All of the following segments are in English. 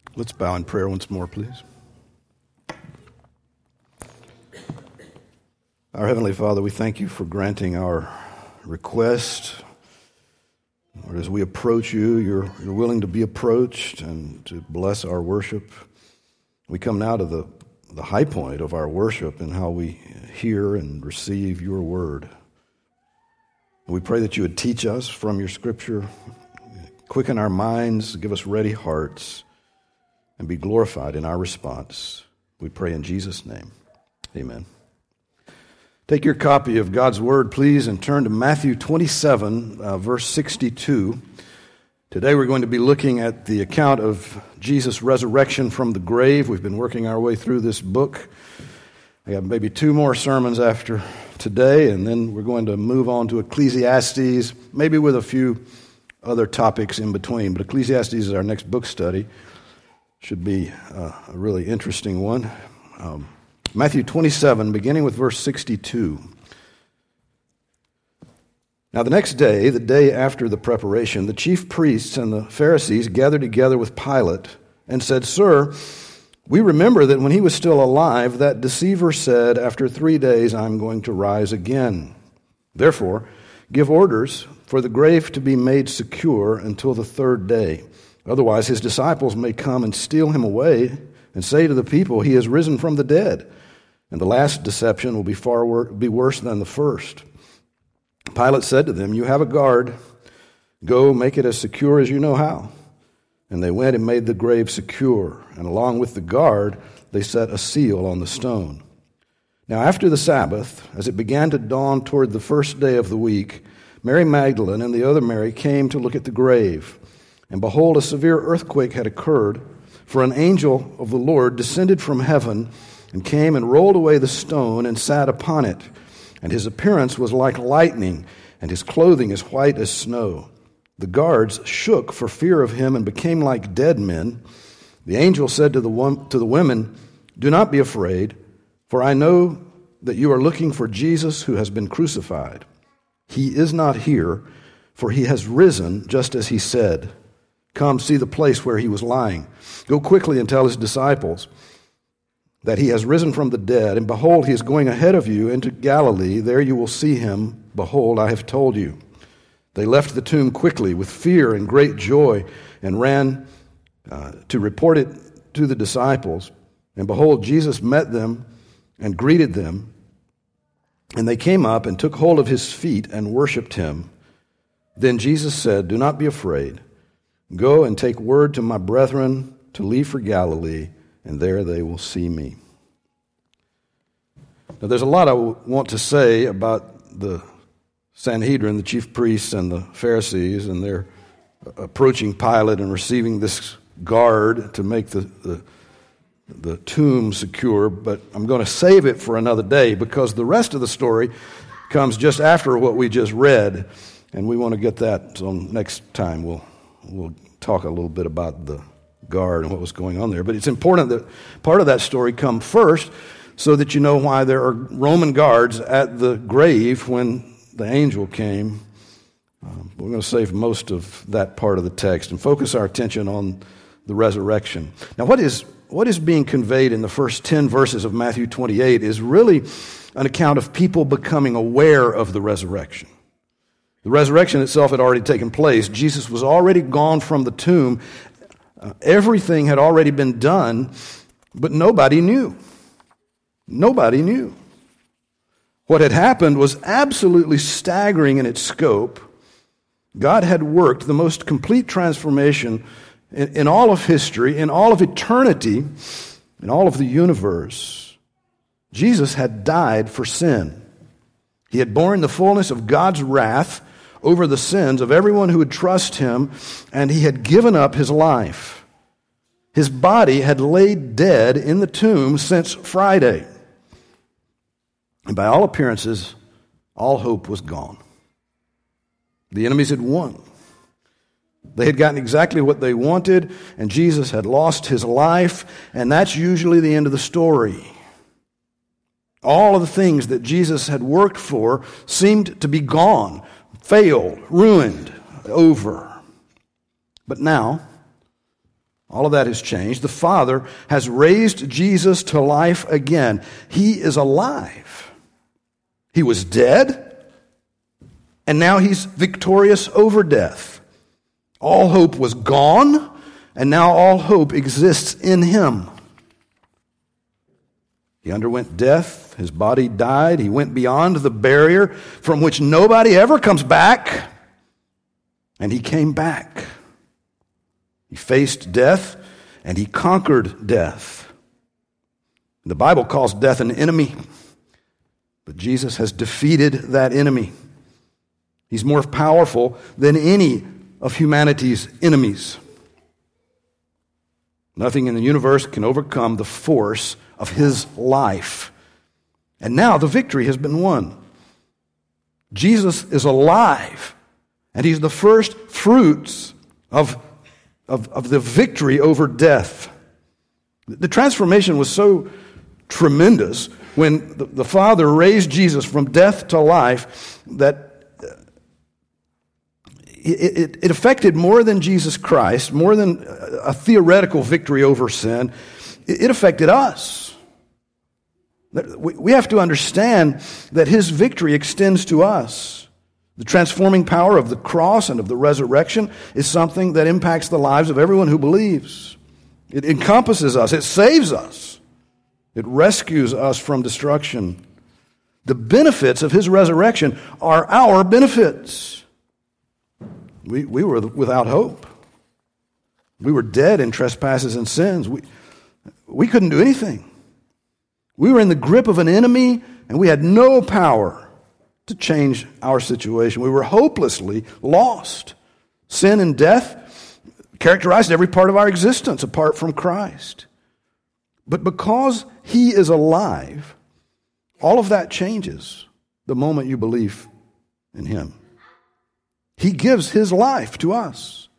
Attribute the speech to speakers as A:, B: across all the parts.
A: Let's bow in prayer once more, please. Our Heavenly Father, we thank you for granting our request. Lord, as we approach you, you're willing to be approached and to bless our worship. We come now to the high point of our worship and how we hear and receive your word. We pray that you would teach us from your scripture, quicken our minds, give us ready hearts, and be glorified in our response. We pray in Jesus' name. Amen. Take your copy of God's Word, please, and turn to Matthew 27, verse 62. Today we're going to be looking at the account of Jesus' resurrection from the grave. We've been working our way through this book. I got maybe 2 more sermons after today, and then we're going to move on to Ecclesiastes, maybe with a few other topics in between. But Ecclesiastes is our next book study. Should be a really interesting one. Matthew 27, beginning with verse 62. Now the next day, the day after the preparation, the chief priests and the Pharisees gathered together with Pilate and said, "Sir, we remember that when he was still alive, that deceiver said, 'After 3 days I'm going to rise again.' Therefore, give orders for the grave to be made secure until the 3rd day. Otherwise, his disciples may come and steal him away and say to the people, 'He has risen from the dead.' And the last deception will be worse than the first." Pilate said to them, "You have a guard. Go, make it as secure as you know how." And they went and made the grave secure. And along with the guard, they set a seal on the stone. Now after the Sabbath, as it began to dawn toward the 1st day of the week, Mary Magdalene and the other Mary came to look at the grave. And behold, a severe earthquake had occurred, for an angel of the Lord descended from heaven and came and rolled away the stone and sat upon it. And his appearance was like lightning, and his clothing as white as snow. The guards shook for fear of him and became like dead men. The angel said to the women, "Do not be afraid, for I know that you are looking for Jesus who has been crucified. He is not here, for he has risen just as he said. Come, see the place where he was lying. Go quickly and tell his disciples that he has risen from the dead, and behold, he is going ahead of you into Galilee. There you will see him. Behold, I have told you." They left the tomb quickly with fear and great joy and ran to report it to the disciples. And behold, Jesus met them and greeted them. And they came up and took hold of his feet and worshipped him. Then Jesus said, "Do not be afraid. Go and take word to my brethren to leave for Galilee, and there they will see me." Now, there's a lot I want to say about the Sanhedrin, the chief priests and the Pharisees, and their approaching Pilate and receiving this guard to make the tomb secure, but I'm going to save it for another day because the rest of the story comes just after what we just read, and we want to get that, so next time we'll talk a little bit about the guard and what was going on there. But it's important that part of that story come first so that you know why there are Roman guards at the grave when the angel came. We're going to save most of that part of the text and focus our attention on the resurrection. Now, what is being conveyed in the first 10 verses of Matthew 28 is really an account of people becoming aware of the resurrection. The resurrection itself had already taken place. Jesus was already gone from the tomb. Everything had already been done, but nobody knew. Nobody knew. What had happened was absolutely staggering in its scope. God had worked the most complete transformation in all of history, in all of eternity, in all of the universe. Jesus had died for sin. He had borne the fullness of God's wrath over the sins of everyone who would trust him, and he had given up his life. His body had laid dead in the tomb since Friday. And by all appearances, all hope was gone. The enemies had won. They had gotten exactly what they wanted, and Jesus had lost his life, and that's usually the end of the story. All of the things that Jesus had worked for seemed to be gone, failed, ruined, over. But now, All of that has changed. The Father has raised Jesus to life again. He is alive. He was dead, and now he's victorious over death. All hope was gone, and now all hope exists in him. He underwent death. His body died. He went beyond the barrier from which nobody ever comes back, and he came back. He faced death, and he conquered death. The Bible calls death an enemy, but Jesus has defeated that enemy. He's more powerful than any of humanity's enemies. Nothing in the universe can overcome the force of his life. And now the victory has been won. Jesus is alive, and he's the first fruits of the victory over death. The transformation was so tremendous when the Father raised Jesus from death to life that it affected more than Jesus Christ, more than a theoretical victory over sin. It affected us. We have to understand that his victory extends to us. The transforming power of the cross and of the resurrection is something that impacts the lives of everyone who believes. It encompasses us. It saves us. It rescues us from destruction. The benefits of his resurrection are our benefits. We were without hope. We were dead in trespasses and sins. We couldn't do anything. We were in the grip of an enemy, and we had no power to change our situation. We were hopelessly lost. Sin and death characterized every part of our existence apart from Christ. But because he is alive, all of that changes the moment you believe in him. He gives his life to us.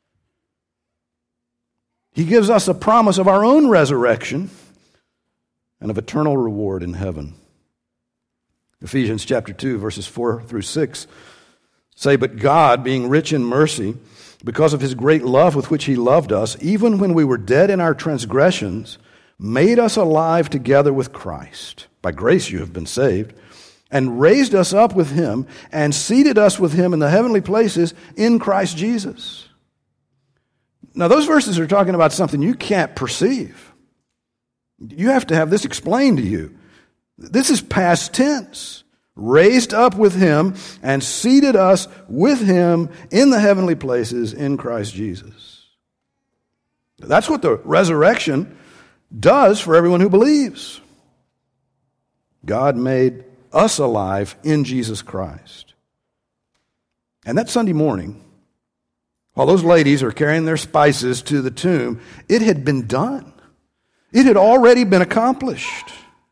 A: He gives us a promise of our own resurrection and of eternal reward in heaven. Ephesians chapter 2, verses 4 through 6 say, "But God, being rich in mercy, because of his great love with which he loved us, even when we were dead in our transgressions, made us alive together with Christ. By grace you have been saved, and raised us up with him, and seated us with him in the heavenly places in Christ Jesus." Now those verses are talking about something you can't perceive. You have to have this explained to you. This is past tense. Raised up with him and seated us with him in the heavenly places in Christ Jesus. That's what the resurrection does for everyone who believes. God made us alive in Jesus Christ. And that Sunday morning, while those ladies are carrying their spices to the tomb, it had been done. It had already been accomplished.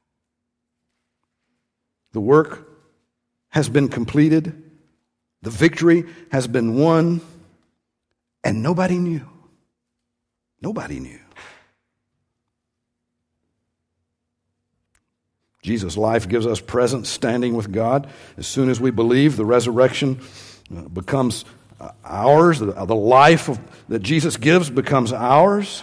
A: The work has been completed. The victory has been won. And nobody knew. Nobody knew. Jesus' life gives us present standing with God. As soon as we believe, the resurrection becomes ours. The life that Jesus gives becomes ours.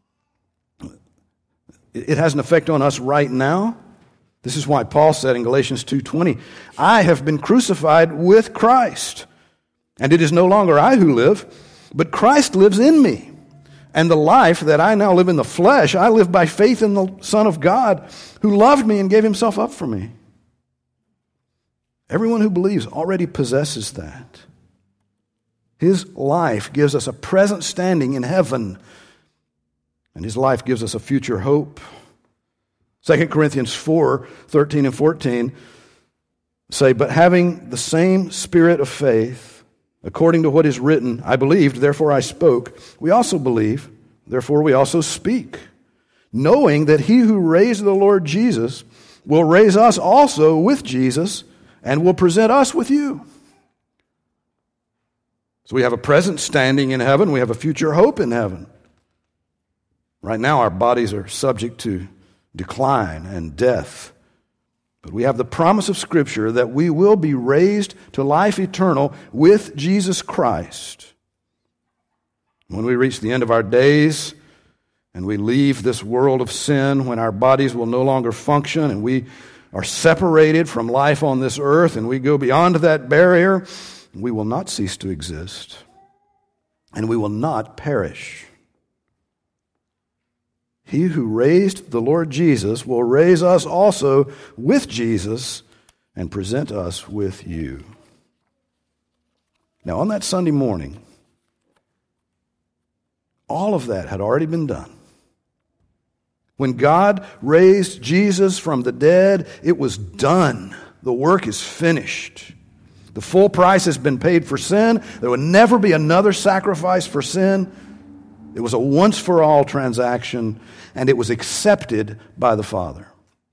A: It has an effect on us right now. This is why Paul said in Galatians 2:20, "I have been crucified with Christ, and it is no longer I who live, but Christ lives in me. And the life that I now live in the flesh, I live by faith in the Son of God, who loved me and gave himself up for me." Everyone who believes already possesses that. His life gives us a present standing in heaven, and his life gives us a future hope. 2 Corinthians 4:13 and 14 say, "But having the same spirit of faith, according to what is written, I believed, therefore I spoke. We also believe, therefore we also speak, knowing that he who raised the Lord Jesus will raise us also with Jesus and will present us with you." So we have a present standing in heaven. We have a future hope in heaven. Right now our bodies are subject to decline and death. But we have the promise of Scripture that we will be raised to life eternal with Jesus Christ. When we reach the end of our days, and we leave this world of sin, when our bodies will no longer function and we are separated from life on this earth and we go beyond that barrier, we will not cease to exist and we will not perish. He who raised the Lord Jesus will raise us also with Jesus and present us with you. Now, on that Sunday morning, all of that had already been done. When God raised Jesus from the dead, it was done. The work is finished. The full price has been paid for sin. There would never be another sacrifice for sin. It was a once-for-all transaction, and it was accepted by the Father.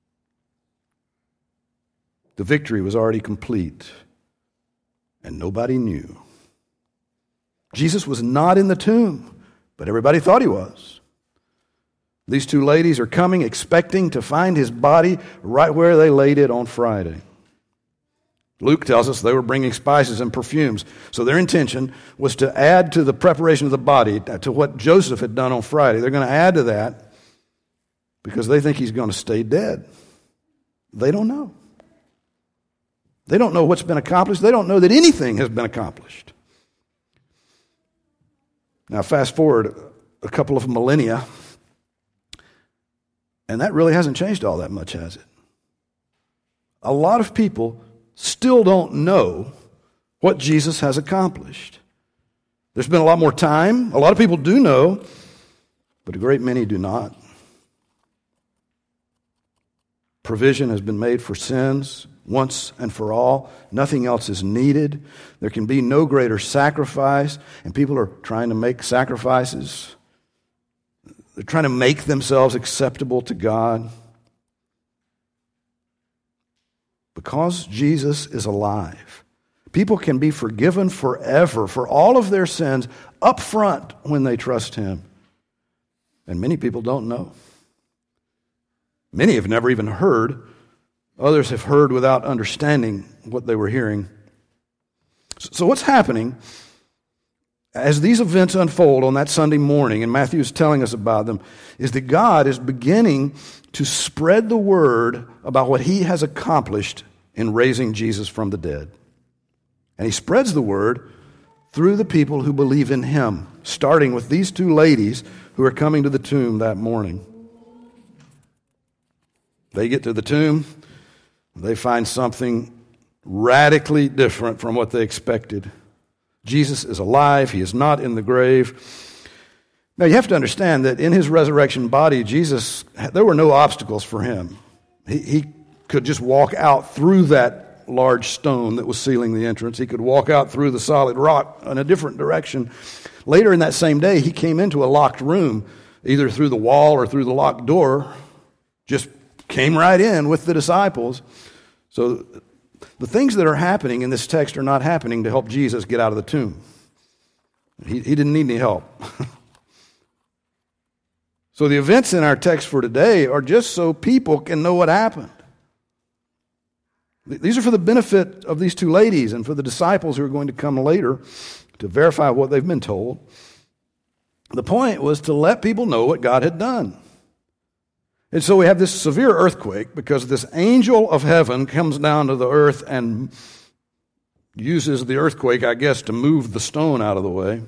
A: The victory was already complete, and nobody knew. Jesus was not in the tomb, but everybody thought he was. These two ladies are coming expecting to find his body right where they laid it on Friday. Luke tells us they were bringing spices and perfumes. So their intention was to add to the preparation of the body, to what Joseph had done on Friday. They're going to add to that because they think he's going to stay dead. They don't know. They don't know what's been accomplished. They don't know that anything has been accomplished. Now, fast forward a couple of millennia, and that really hasn't changed all that much, has it? A lot of people still don't know what Jesus has accomplished. There's been a lot more time. A lot of people do know, but a great many do not. Provision has been made for sins once and for all. Nothing else is needed. There can be no greater sacrifice, and people are trying to make sacrifices. They're trying to make themselves acceptable to God. Because Jesus is alive, people can be forgiven forever for all of their sins up front when they trust him. And many people don't know. Many have never even heard. Others have heard without understanding what they were hearing. So what's happening as these events unfold on that Sunday morning, and Matthew is telling us about them, is that God is beginning to spread the word about what he has accomplished in raising Jesus from the dead. And he spreads the word through the people who believe in him, starting with these two ladies who are coming to the tomb that morning. They get to the tomb, they find something radically different from what they expected. Jesus is alive, he is not in the grave. Now you have to understand that in his resurrection body, Jesus, there were no obstacles for him. He could just walk out through that large stone that was sealing the entrance. He could walk out through the solid rock in a different direction. Later in that same day, he came into a locked room, either through the wall or through the locked door, just came right in with the disciples. So the things that are happening in this text are not happening to help Jesus get out of the tomb. He didn't need any help. So the events in our text for today are just so people can know what happened. These are for the benefit of these two ladies and for the disciples who are going to come later to verify what they've been told. The point was to let people know what God had done. And so we have this severe earthquake because this angel of heaven comes down to the earth and uses the earthquake, I guess, to move the stone out of the way.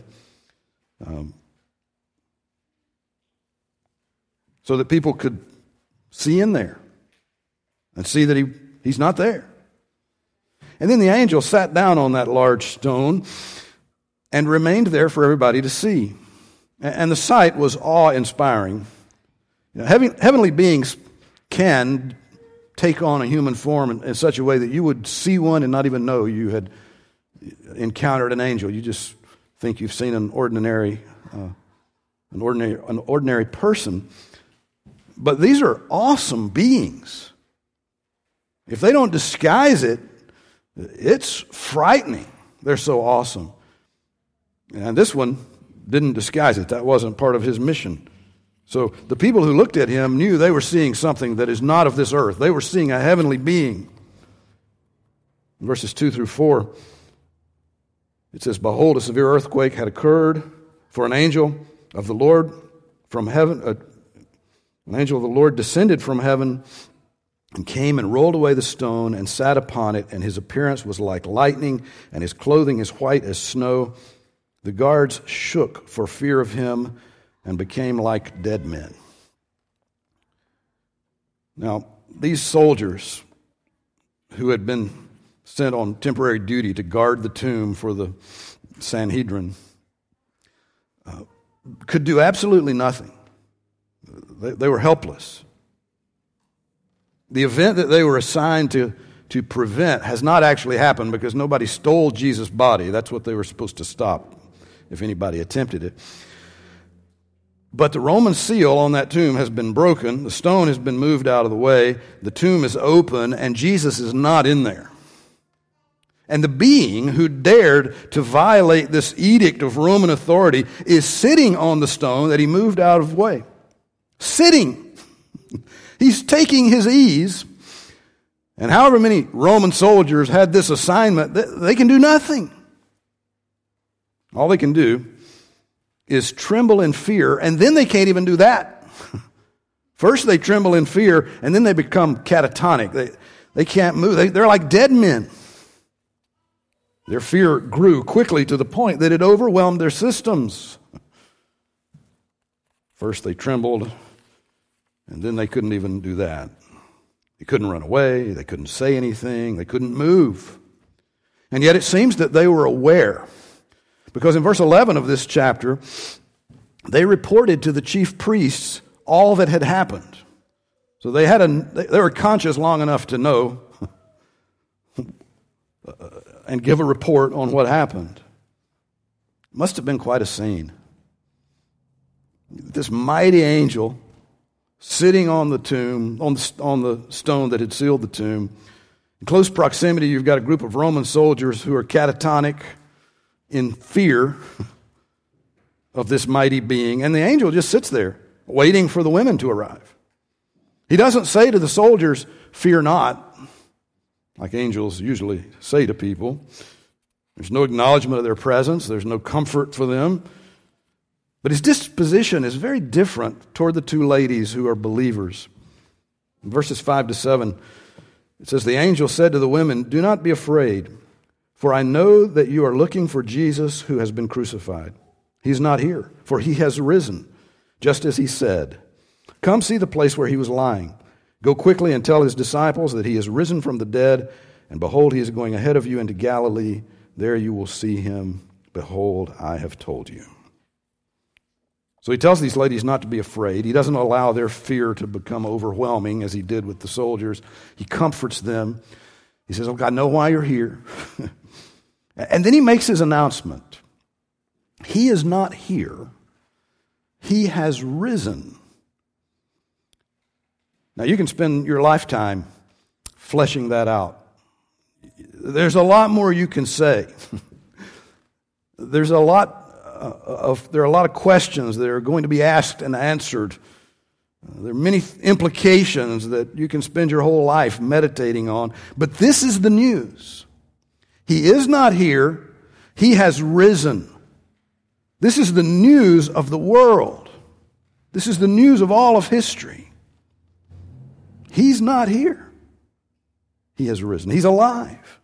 A: So that people could see in there and see that he's not there. And then the angel sat down on that large stone and remained there for everybody to see. And the sight was awe-inspiring. You know, heavenly beings can take on a human form in such a way that you would see one and not even know you had encountered an angel. You just think you've seen an ordinary person. But these are awesome beings. If they don't disguise it, it's frightening. They're so awesome. And this one didn't disguise it. That wasn't part of his mission. So the people who looked at him knew they were seeing something that is not of this earth. They were seeing a heavenly being. In verses 2 through 4, it says, "Behold, a severe earthquake had occurred, for an angel of the Lord from heaven, an angel of the Lord descended from heaven and came and rolled away the stone and sat upon it, and his appearance was like lightning, and his clothing as white as snow. The guards shook for fear of him and became like dead men. Now, these soldiers who had been sent on temporary duty to guard the tomb for the Sanhedrin could do absolutely nothing. They were helpless. The event that they were assigned to prevent has not actually happened because nobody stole Jesus' body. That's what they were supposed to stop if anybody attempted it. But the Roman seal on that tomb has been broken. The stone has been moved out of the way. The tomb is open, and Jesus is not in there. And the being who dared to violate this edict of Roman authority is sitting on the stone that he moved out of the way. Sitting. He's taking his ease. And however many Roman soldiers had this assignment, they can do nothing. All they can do is tremble in fear, and then they can't even do that. First they tremble in fear, and then they become catatonic. They can't move. They're like dead men. Their fear grew quickly to the point that it overwhelmed their systems. First they trembled, and then they couldn't even do that. They couldn't run away. They couldn't say anything. They couldn't move. And yet it seems that they were aware. Because in verse 11 of this chapter, they reported to the chief priests all that had happened. So they were conscious long enough to know and give a report on what happened. It must have been quite a scene. This mighty angel sitting on the tomb, on the stone that had sealed the tomb. In close proximity, you've got a group of Roman soldiers who are catatonic, in fear of this mighty being, and the angel just sits there waiting for the women to arrive. He doesn't say to the soldiers, "Fear not," like angels usually say to people. There's no acknowledgement of their presence. There's no comfort for them. But his disposition is very different toward the two ladies who are believers. In verses 5 to 7, it says, "The angel said to the women, 'Do not be afraid, for I know that you are looking for Jesus who has been crucified. He is not here, for he has risen, just as he said. Come see the place where he was lying. Go quickly and tell his disciples that he is risen from the dead, and behold, he is going ahead of you into Galilee. There you will see him. Behold, I have told you.'" So he tells these ladies not to be afraid. He doesn't allow their fear to become overwhelming as he did with the soldiers. He comforts them. He says, "Oh, I know why you're here." And then he makes his announcement. He is not here. He has risen. Now, you can spend your lifetime fleshing that out. There's a lot more you can say. There are a lot of questions that are going to be asked and answered. There are many implications that you can spend your whole life meditating on. But this is the news. He is not here. He has risen. This is the news of the world. This is the news of all of history. He's not here. He has risen. He's alive.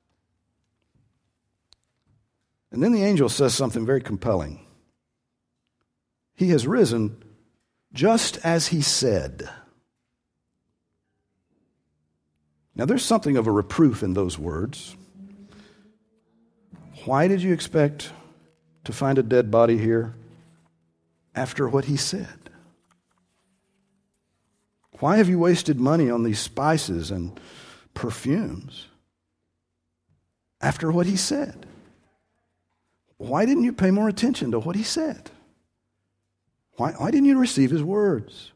A: And then the angel says something very compelling. He has risen just as he said. Now, there's something of a reproof in those words. Why did you expect to find a dead body here after what he said? Why have you wasted money on these spices and perfumes after what he said? Why didn't you pay more attention to what he said? Why didn't you receive his words?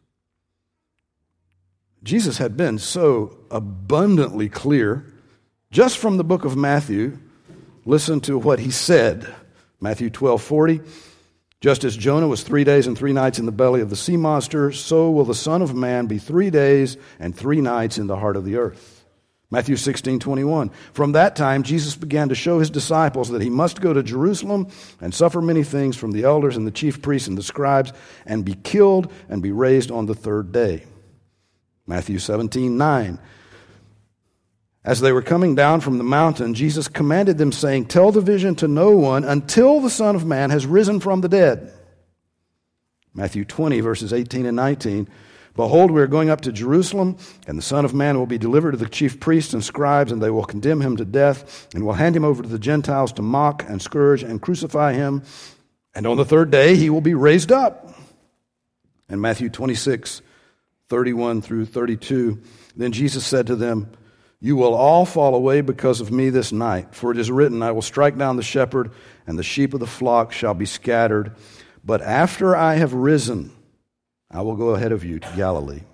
A: Jesus had been so abundantly clear just from the book of Matthew. Listen to what he said. Matthew 12:40. "Just as Jonah was 3 days and 3 nights in the belly of the sea monster, so will the Son of Man be 3 days and 3 nights in the heart of the earth. Matthew 16:21. From that time, Jesus began to show his disciples that he must go to Jerusalem and suffer many things from the elders and the chief priests and the scribes and be killed and be raised on the third day. Matthew 17:9. As they were coming down from the mountain, Jesus commanded them, saying, "Tell the vision to no one until the Son of Man has risen from the dead." Matthew 20, verses 18 and 19. Behold, we are going up to Jerusalem, and the Son of Man will be delivered to the chief priests and scribes, and they will condemn him to death, and will hand him over to the Gentiles to mock and scourge and crucify him. And on the third day he will be raised up. And Matthew 26, 31 through 32. Then Jesus said to them, "You will all fall away because of me this night, for it is written, I will strike down the shepherd, and the sheep of the flock shall be scattered. But after I have risen, I will go ahead of you to Galilee."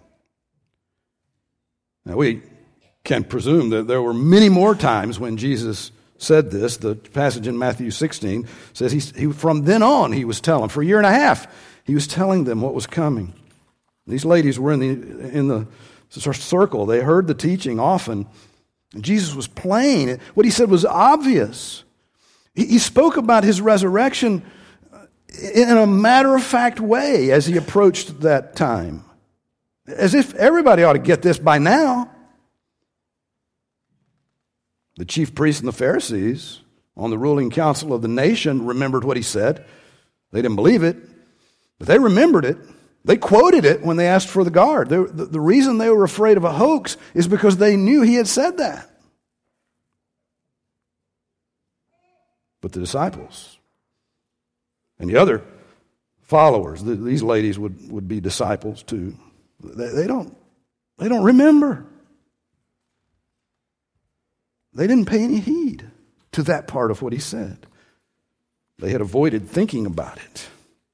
A: Now we can presume that there were many more times when Jesus said this. The passage in Matthew 16 says from then on he was telling. For a year and a half, he was telling them what was coming. These ladies were in the circle. They heard the teaching often. And Jesus was plain. What he said was obvious. He spoke about his resurrection in a matter-of-fact way as he approached that time. As if everybody ought to get this by now. The chief priests and the Pharisees on the ruling council of the nation remembered what he said. They didn't believe it, but they remembered it. They quoted it when they asked for the guard. The reason they were afraid of a hoax is because they knew he had said that. But the disciples and the other followers, these ladies would be disciples too. They don't remember. They didn't pay any heed to that part of what he said. They had avoided thinking about it.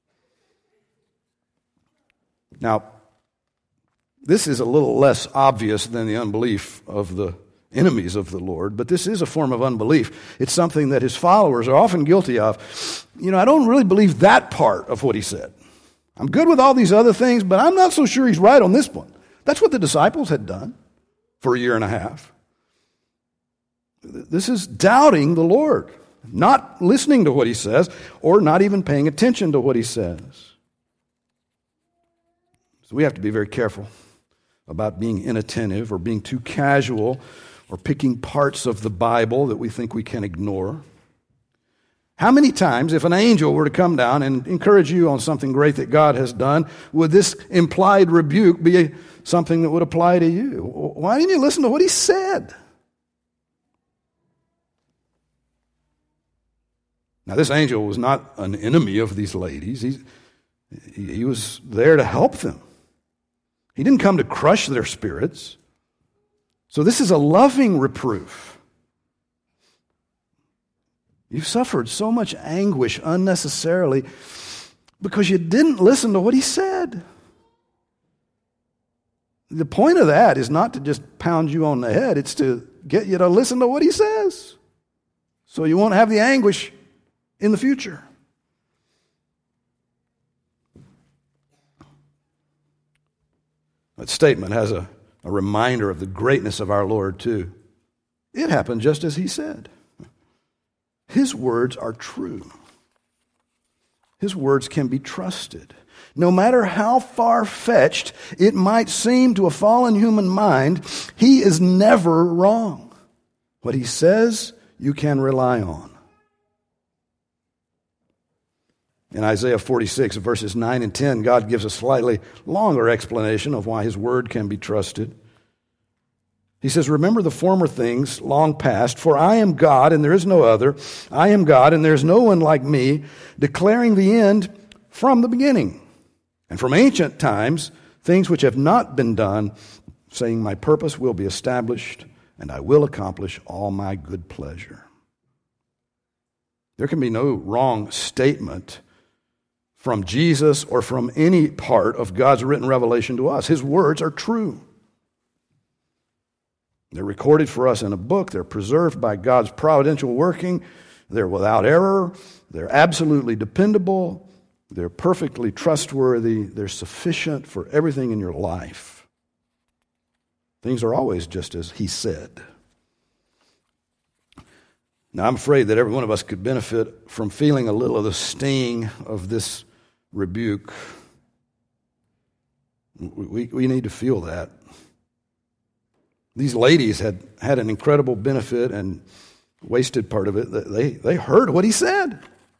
A: Now, this is a little less obvious than the unbelief of the enemies of the Lord, but this is a form of unbelief. It's something that his followers are often guilty of. I don't really believe that part of what he said. I'm good with all these other things, but I'm not so sure he's right on this one. That's what the disciples had done for a year and a half. This is doubting the Lord, not listening to what he says, or not even paying attention to what he says. So we have to be very careful about being inattentive or being too casual or picking parts of the Bible that we think we can ignore. How many times, if an angel were to come down and encourage you on something great that God has done, would this implied rebuke be something that would apply to you? Why didn't you listen to what he said? Now, this angel was not an enemy of these ladies. He was there to help them. He didn't come to crush their spirits. So this is a loving reproof. You've suffered so much anguish unnecessarily because you didn't listen to what he said. The point of that is not to just pound you on the head. It's to get you to listen to what he says so you won't have the anguish in the future. That statement has a reminder of the greatness of our Lord, too. It happened just as he said. His words are true. His words can be trusted. No matter how far-fetched it might seem to a fallen human mind, he is never wrong. What he says, you can rely on. In Isaiah 46, verses 9 and 10, God gives a slightly longer explanation of why his word can be trusted. He says, "Remember the former things long past, for I am God and there is no other. I am God and there is no one like me, declaring the end from the beginning. And from ancient times, things which have not been done, saying, my purpose will be established and I will accomplish all my good pleasure." There can be no wrong statement from Jesus or from any part of God's written revelation to us. His words are true. They're recorded for us in a book. They're preserved by God's providential working. They're without error. They're absolutely dependable. They're perfectly trustworthy. They're sufficient for everything in your life. Things are always just as he said. Now, I'm afraid that every one of us could benefit from feeling a little of the sting of this rebuke. We need to feel that. These ladies had an incredible benefit and wasted part of it. They heard what he said.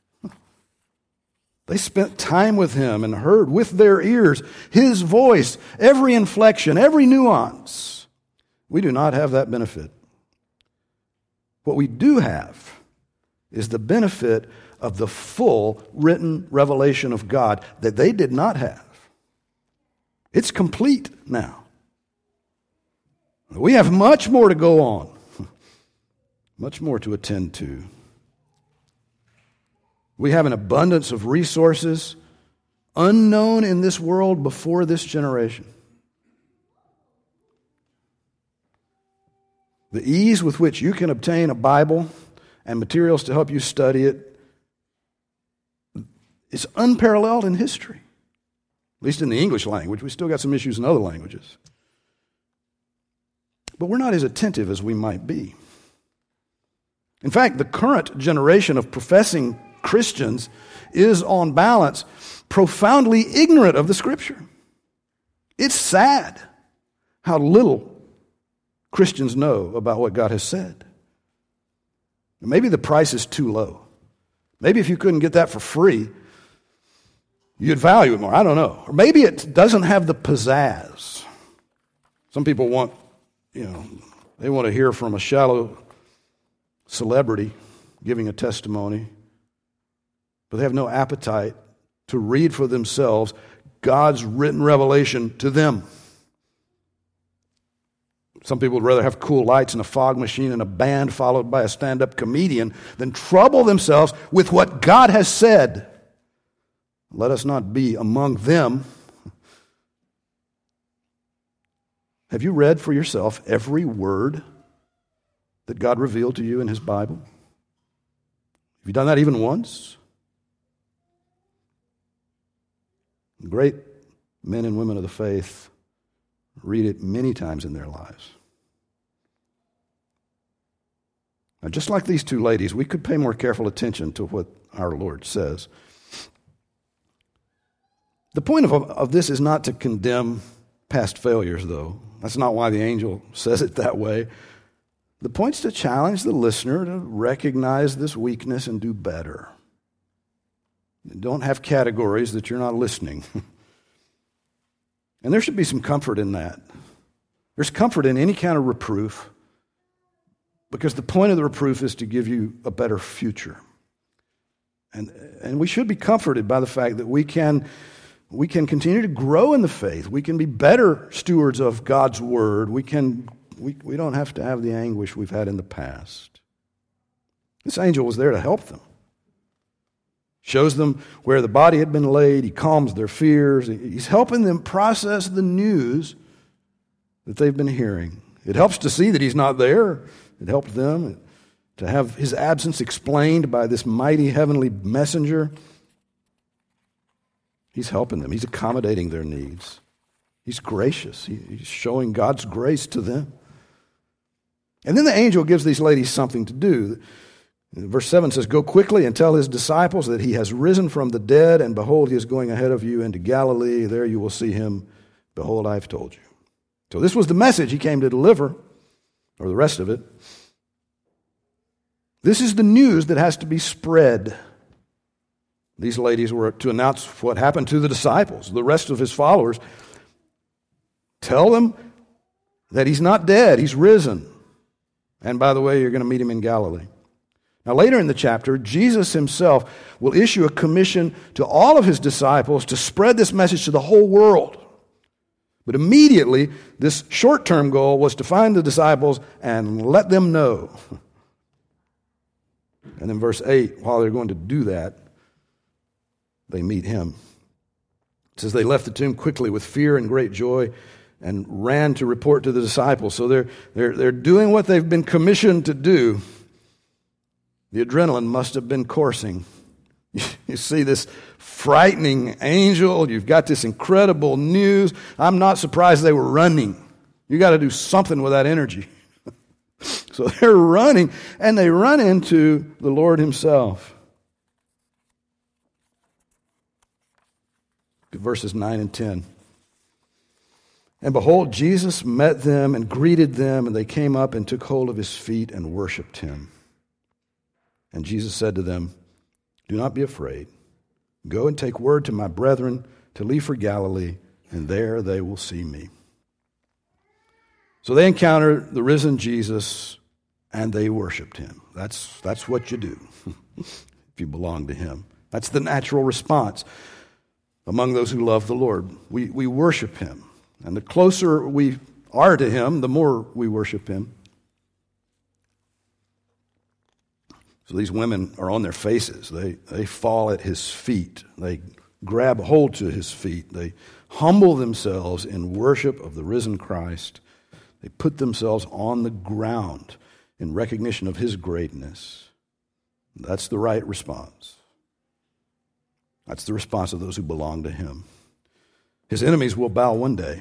A: They spent time with him and heard with their ears his voice, every inflection, every nuance. We do not have that benefit. What we do have is the benefit of the full written revelation of God that they did not have. It's complete now. We have much more to go on, much more to attend to. We have an abundance of resources unknown in this world before this generation. The ease with which you can obtain a Bible and materials to help you study it is unparalleled in history, at least in the English language. We still got some issues in other languages. But we're not as attentive as we might be. In fact, the current generation of professing Christians is, on balance, profoundly ignorant of the Scripture. It's sad how little Christians know about what God has said. Maybe the price is too low. Maybe if you couldn't get that for free, you'd value it more. I don't know. Or maybe it doesn't have the pizzazz. Some people want, they want to hear from a shallow celebrity giving a testimony, but they have no appetite to read for themselves God's written revelation to them. Some people would rather have cool lights and a fog machine and a band followed by a stand-up comedian than trouble themselves with what God has said. Let us not be among them. Have you read for yourself every word that God revealed to you in His Bible? Have you done that even once? Great men and women of the faith read it many times in their lives. Now, just like these two ladies, we could pay more careful attention to what our Lord says. The point of this is not to condemn past failures, though. That's not why the angel says it that way. The point's to challenge the listener to recognize this weakness and do better. Don't have categories that you're not listening. And there should be some comfort in that. There's comfort in any kind of reproof, because the point of the reproof is to give you a better future. And we should be comforted by the fact that we can continue to grow in the faith. We can be better stewards of God's word. We don't have to have the anguish we've had in the past. This angel was there to help them. Shows them where the body had been laid. He calms their fears. He's helping them process the news that they've been hearing. It helps to see that he's not there. It helps them to have his absence explained by this mighty heavenly messenger. He's helping them. He's accommodating their needs. He's gracious. He's showing God's grace to them. And then the angel gives these ladies something to do. Verse 7 says, "Go quickly and tell his disciples that he has risen from the dead, and behold, he is going ahead of you into Galilee. There you will see him. Behold, I have told you." So this was the message he came to deliver, or the rest of it. This is the news that has to be spread. These ladies were to announce what happened to the disciples, the rest of his followers. Tell them that he's not dead, he's risen. And by the way, you're going to meet him in Galilee. Now, later in the chapter, Jesus himself will issue a commission to all of his disciples to spread this message to the whole world. But immediately, this short-term goal was to find the disciples and let them know. And in verse 8, while they're going to do that, they meet him. It says they left the tomb quickly with fear and great joy and ran to report to the disciples. So they're doing what they've been commissioned to do. The adrenaline must have been coursing. You see this frightening angel. You've got this incredible news. I'm not surprised they were running. You got to do something with that energy. So they're running, and they run into the Lord himself. Verses 9 and 10. And behold, Jesus met them and greeted them, and they came up and took hold of his feet and worshipped him. And Jesus said to them, do not be afraid. Go and take word to my brethren to leave for Galilee, and there they will see me. So they encountered the risen Jesus, and they worshipped him. That's what you do if you belong to him. That's the natural response among those who love the Lord. We worship him. And the closer we are to him, the more we worship him. So these women are on their faces. They fall at his feet. They grab hold to his feet. They humble themselves in worship of the risen Christ. They put themselves on the ground in recognition of his greatness. That's the right response. That's the response of those who belong to him. His enemies will bow one day.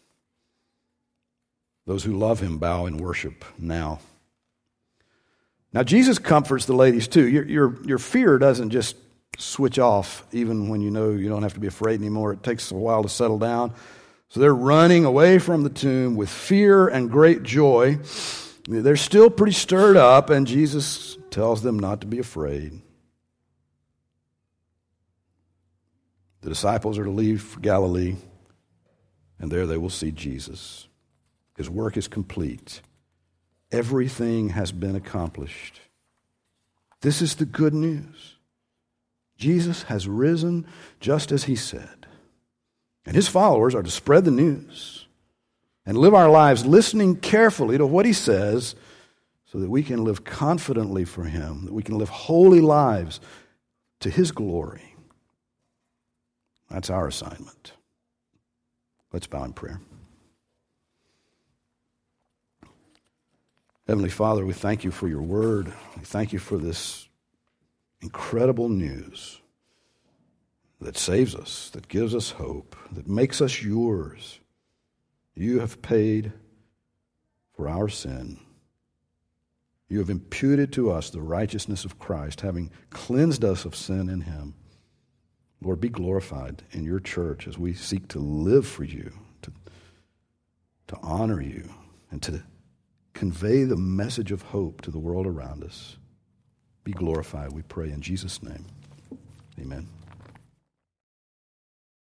A: Those who love him bow in worship now. Now, Jesus comforts the ladies too. Your fear doesn't just switch off even when you know you don't have to be afraid anymore. It takes a while to settle down. So they're running away from the tomb with fear and great joy. They're still pretty stirred up, and Jesus tells them not to be afraid. The disciples are to leave for Galilee, and there they will see Jesus. His work is complete. Everything has been accomplished. This is the good news. Jesus has risen just as he said. And his followers are to spread the news and live our lives listening carefully to what he says so that we can live confidently for him, that we can live holy lives to his glory. That's our assignment. Let's bow in prayer. Heavenly Father, we thank you for your word. We thank you for this incredible news that saves us, that gives us hope, that makes us yours. You have paid for our sin. You have imputed to us the righteousness of Christ, having cleansed us of sin in him. Lord, be glorified in your church as we seek to live for you, to honor you, and to convey the message of hope to the world around us. Be glorified, we pray in Jesus' name. Amen.